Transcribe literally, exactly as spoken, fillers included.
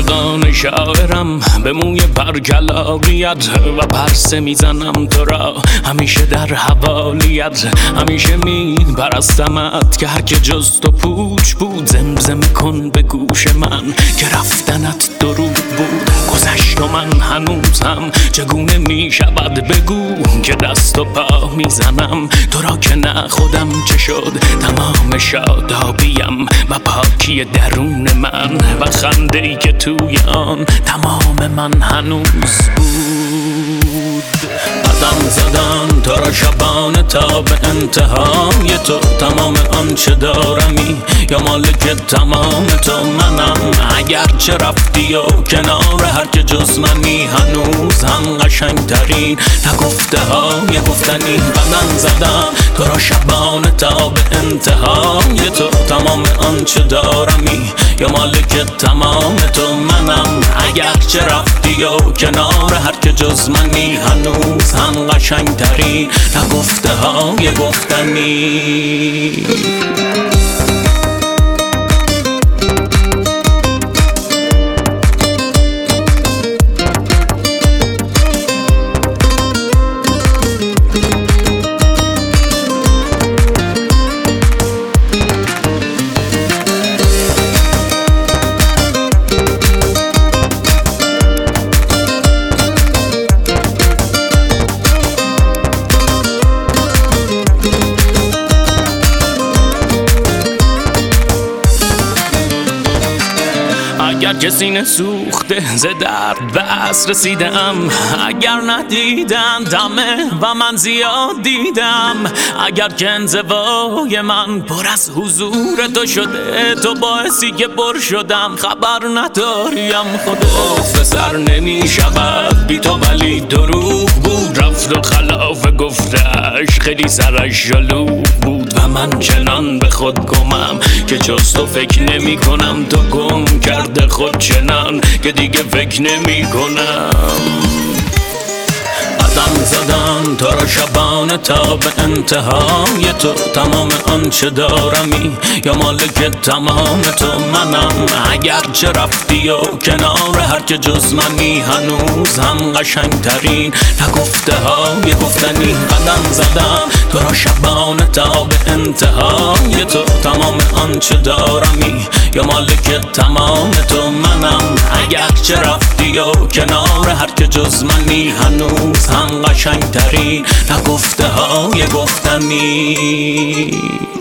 عاشقان شاعرم به موی برگلاقیت و پرسه میزنم تو را همیشه در حوالیت. همیشه می پرستمت که هر که جز تو پوچ بود. زمزمه کن به گوش من که رفتنت دروغ بود. گذشت و من هنوزم چگونه می شود بگو که دست و پا میزنم تو را که نه خودم چه شد. تمام شادابیم و پاکی درون من و خنده ای که توی آن تمام من هنوز بود. قدم زدن تو را شبانه تا به انتهای تو. تمام آنچه دارمی یا مالک تمام تو منم. اگرچه رفتی و کنار هر که جز منی هنوز هم قشنگ ترین نگفته های گفتنی. قدم زدن تو را شبانه تا به انتهای تو. تمام آنچه دارمی یا مالک تمام تو منم. اگرچه رفتی و کنار هر که جز منی هنوز هم قشنگ ترین نگفته های گفتنی. اگر که سینه سوخته ز درد بس رسیدم. اگر ندیدن دمه و من زیاد دیدم. اگر که انزوای من پر از حضور تو شده تو باعثی که پر شدم. خبر نداریم خودت سر نمی شود بی تو ولی دروغ بود. رفت و خلاف گفتش خیلی سرش جلو بود و من چنان به خود گمم که جز تو فکر نمی کنم. تو گم کرده خود چنان که دیگه فکر نمی کنم. قدم زدن تو را شبانه تا به انتهای تو. تمام آنچه دارمی یا مالک تمام تو منم. اگرچه رفتی و کنار هر که جز منی هنوز هم قشنگ ترین نگفته های گفتنی. قدم زدن تو را شبانه تا به انتهای تو. تمام آنچه دارمی یا مالک تمام تو منم. اگرچه رفتی و کنار هر که جز منی هنوز هم قشنگ ترین نگفته های گفتنی.